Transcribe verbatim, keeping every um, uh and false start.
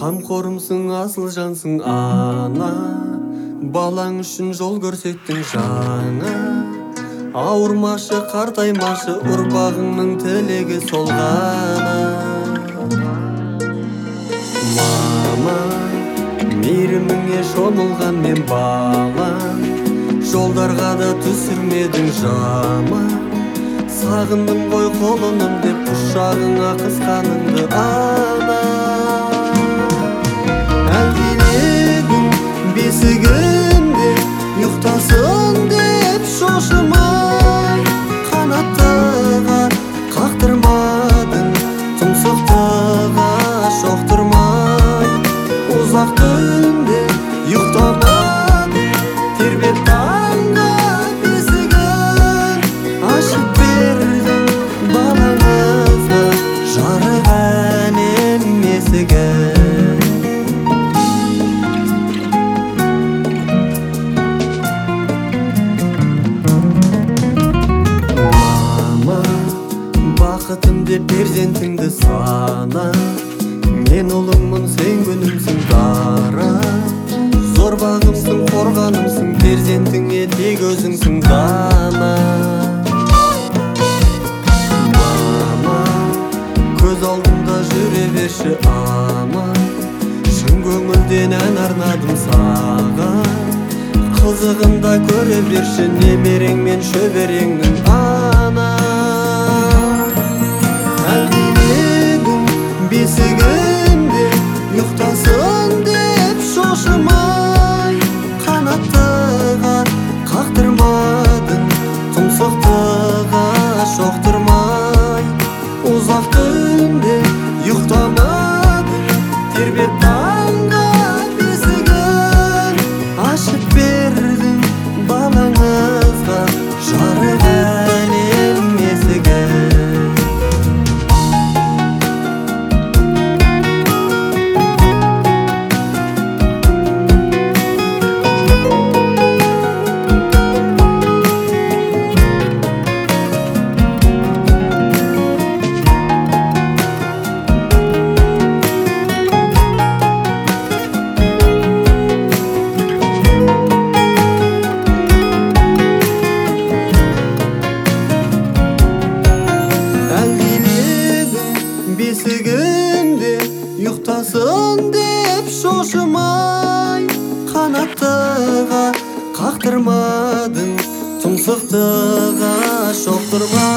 Қамқорымсың, асыл жансың ана, балаң үшін жол көрсеттің жаңа. Ауырмашы, қартаймашы, ұрпағыңның тілегі сол ғана. Мама, мейіріміңе шомылған мен балам, жолдарға да түсірмедің жаман. Сағындым ғой қолыным деп, құшағыңа қысқаныңды ана. Әлдиледің бесігінде ұйықтасын деп шошымай, қанаттыға қақтырмадың, тұмсықтыға шоқтырмай. Ұзақ түнде ұйықтамадың, тербеп таңға бесігін ашып бердің балаңызға, жарық әлем есігін. Бақытым деп перзентіңді сана, мен ұлыңмын, сен күнімсің дара. Зор бағымсың, қорғанымсың, перзентіңе тек өзіңсің дана. Мама, көз алдымда жүре берші аман, шын көңілден ән арнадым саған. Қызығында көре берші немерең мен шөбереңнің ана. Әлдиледің бесігінде ұйықтасын деп шошымай, қанаттыға қақтырмадың, тұмсықтыға шоқтырмай. Ұзақ түнде ұйықтамадың, тербеп таңға бесігін ашып бердің балаңызға, жарық әлем есігін. Бесігінде ұйықтасын деп шошымай, қанаттыға қақтырмадың, тұмсықтыға шоқтырмай.